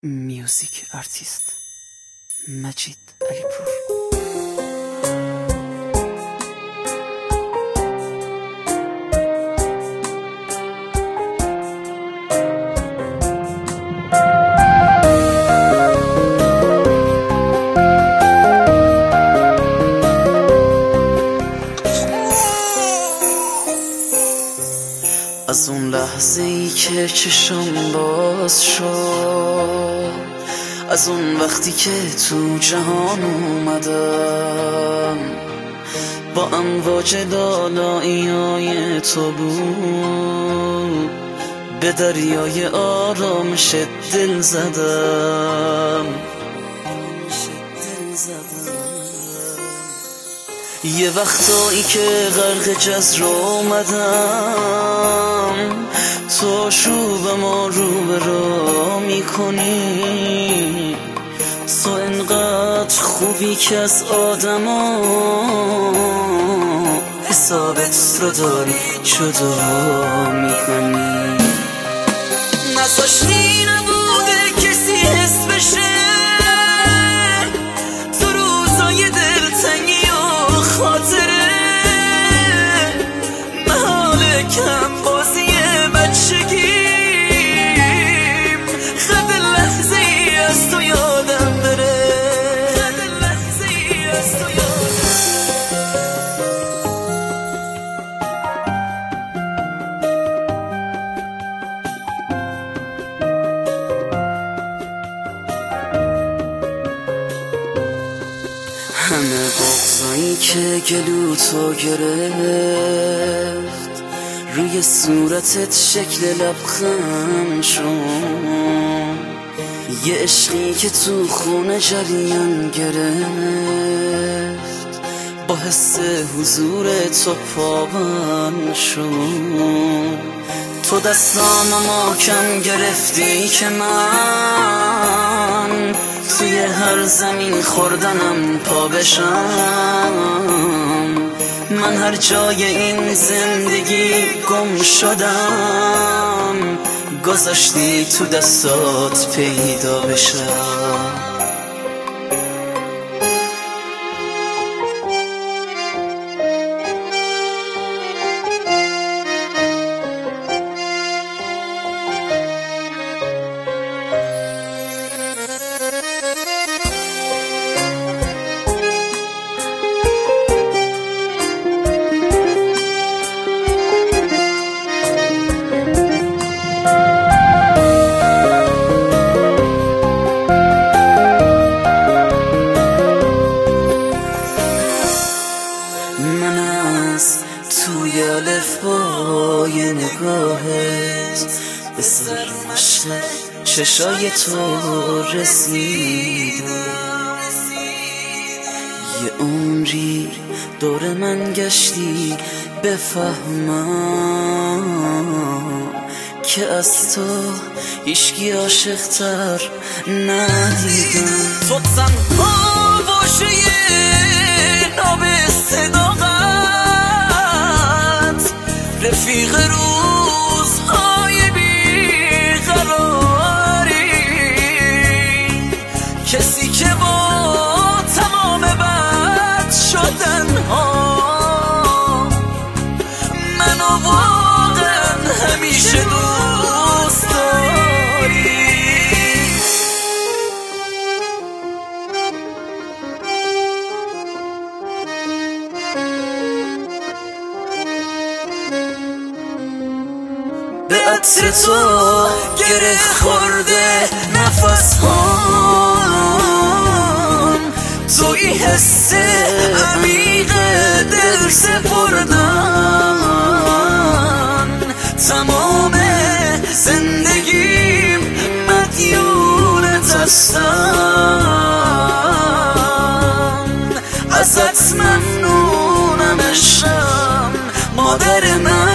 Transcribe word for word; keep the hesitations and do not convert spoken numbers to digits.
میوزیک آرتیست مجید علیپور. از اون لحظه ای که چشم باز شد، از اون وقتی که تو جهان اومدم، با امواج لالایی های تو بود، به دریای آرامش دل زدم. یه وقتایی که غرق جزر اومدم، تو شوب ما رو به را میکنی. تو انقدر خوبی که از آدم ها حسابت رو داری جدا میکنی. نذاشتی نبوده کسی حس بشه تو روزای دلتنگی و خاطره، محال کم بازی بچگیم خد لحظه ای از تو یادم بره، خد لحظه ای از تو یادم. همه بغضایی که گلو تو گرفت، روی صورتت شکل لبخند شد. یه عشقی که تو خونه جریان گرفت، با حس حضور تو پابند شد. تو دستامو محکم گرفتی که من توی هر زمین خوردنم پا بشم. من هر جای این زندگی گم شدم، گذاشتی تو دستات پیدا بشم. توی الفبای نگاهت به سر مشق چشای تو رسیدم. یه عمری دور من گشتی بفهمم که از تو هیچکی عاشق‌تر ندیدم. تو تنها باشه ناب صداقت، رفیق روزهای بیقراری، کسی که با تمام بد شدنها منو واقعا همیشه دوست داری. به عطر تو گره خورده نفس هام، توی حس عمیق دل سپردن. تمام زندگیم مدیونت هستم، ازت ممنونم عشقم مادر من.